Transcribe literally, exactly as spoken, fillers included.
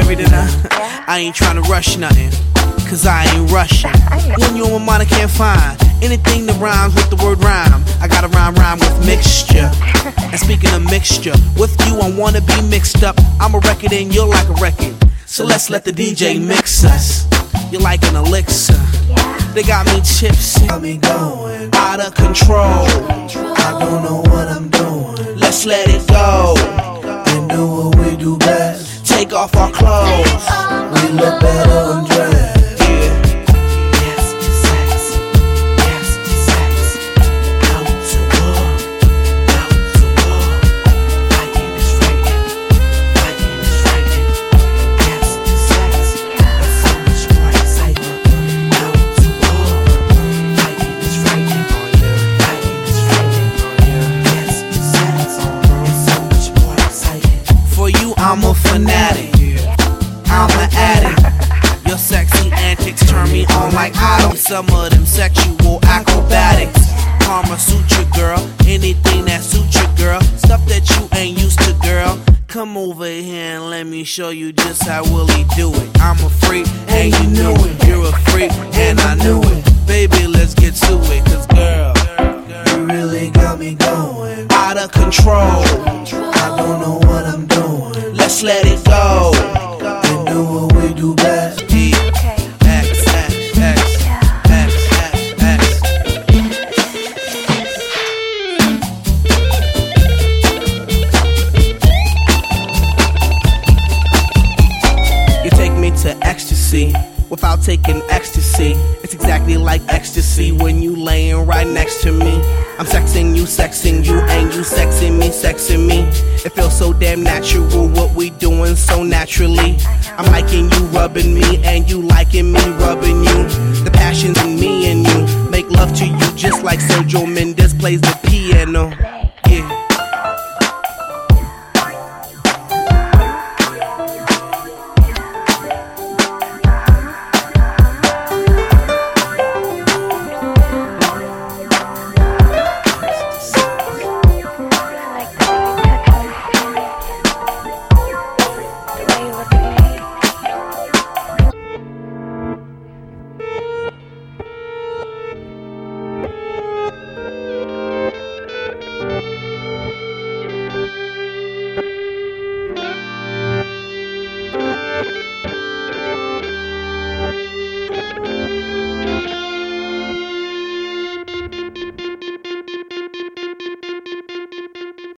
married and I, I ain't trying to rush nothing, cause I ain't rushing. When you on my mind, I can't find anything that rhymes with the word rhyme. I gotta rhyme, rhyme with mixture. And speaking of mixture, with you I wanna be mixed up. I'm a record and you're like a record, so let's let the D J mix us. You're like an elixir. They got me tipsy, got me going out of control. I don't know what I'm doing. Let's let it go and do what we do best. Take off our clothes, we look better undressed. I'm a fanatic, I'm an addict. Your sexy antics turn me on like I don't. Some of them sexual acrobatics. Karma suit you, girl. Anything that suits you, girl. Stuff that you ain't used to, girl. Come over here and let me show you just how Willie do it. I'm a freak and you knew it. You're a freak and I knew it. Baby, let's get to it, cause girl, you really got me going out of control. I don't know what I'm doing. Let's let it go and do what we do best. D X X X X X X. You take me to ecstasy without taking ecstasy. It's exactly like ecstasy when you laying right next to me. I'm sexing you, sexing you, and you sexing me, sexing me. It feels so damn natural, what we doing so naturally. I'm liking you rubbing me, and you liking me rubbing you. The passion's in me and you. Make love to you just like Sergio Mendes plays the piano.